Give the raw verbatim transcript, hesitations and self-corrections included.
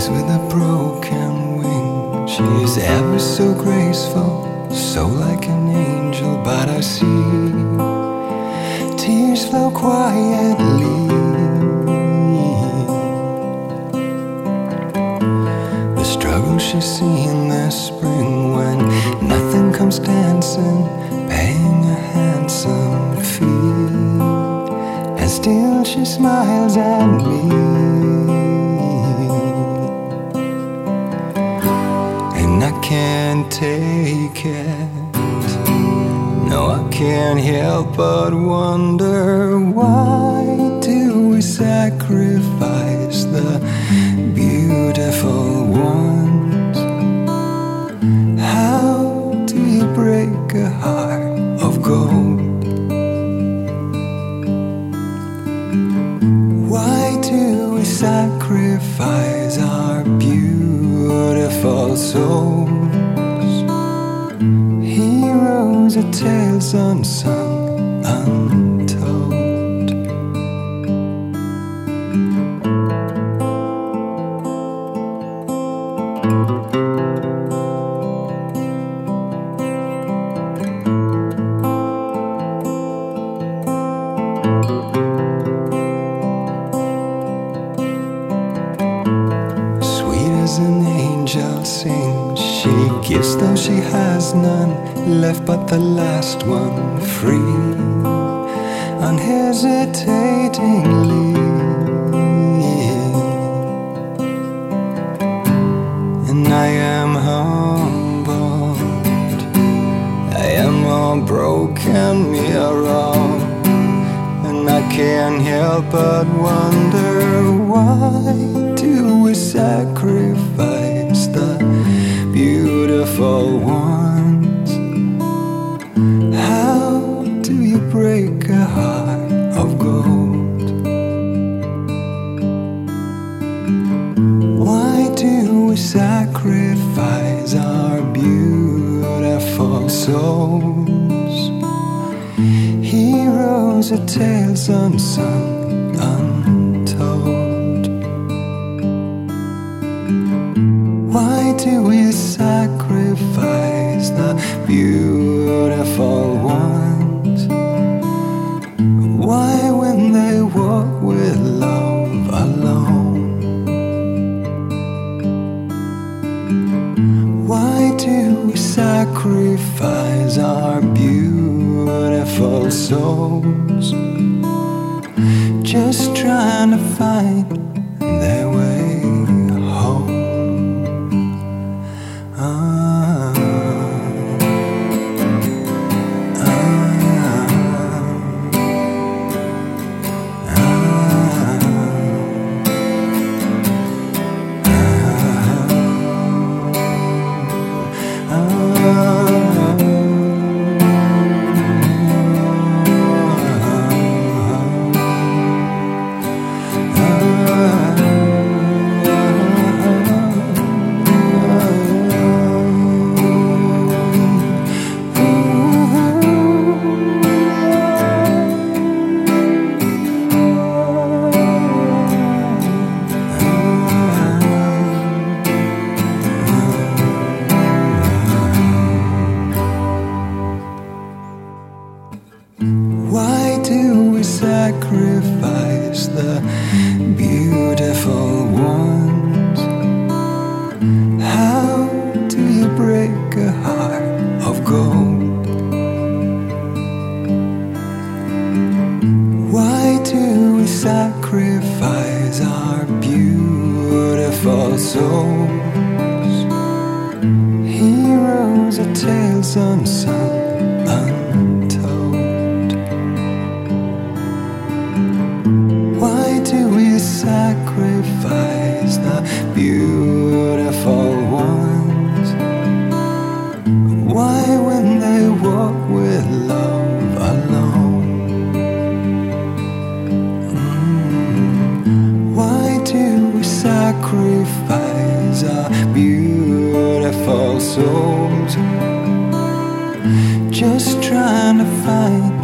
with a broken wing. She's ever so graceful, so like an angel. But I see tears flow quietly. The struggle she's seen this spring, when nothing comes dancing, paying a handsome fee, and still she smiles at me. And I can't take it, no, I can't help but wonder, why do we sacrifice the beautiful ones? How do you break a heart of gold? Why do we sacrifice our beautiful souls? Heroes are tales unsung, untold. Sweet as an angel sings, she gives though she has none left but the last one, free, unhesitatingly. And I am humbled, I am a broken mirror, and I can't help but wonder, why do we sacrifice the beautiful ones? How do you break a heart of gold? Why do we sacrifice our beautiful souls? Heroes are tales unsung, untold. Why do we sacrifice the beautiful ones? Why, when they walk with love alone? Why do we sacrifice our beautiful souls, just trying to find their way home? Why do we sacrifice the beautiful ones? How do you break a heart of gold? Why do we sacrifice our beautiful souls? Heroes are tales unsung, untold. Why do we sacrifice the beautiful ones? Why, when they walk with love alone? Mm. Why do we sacrifice our beautiful souls, just trying to find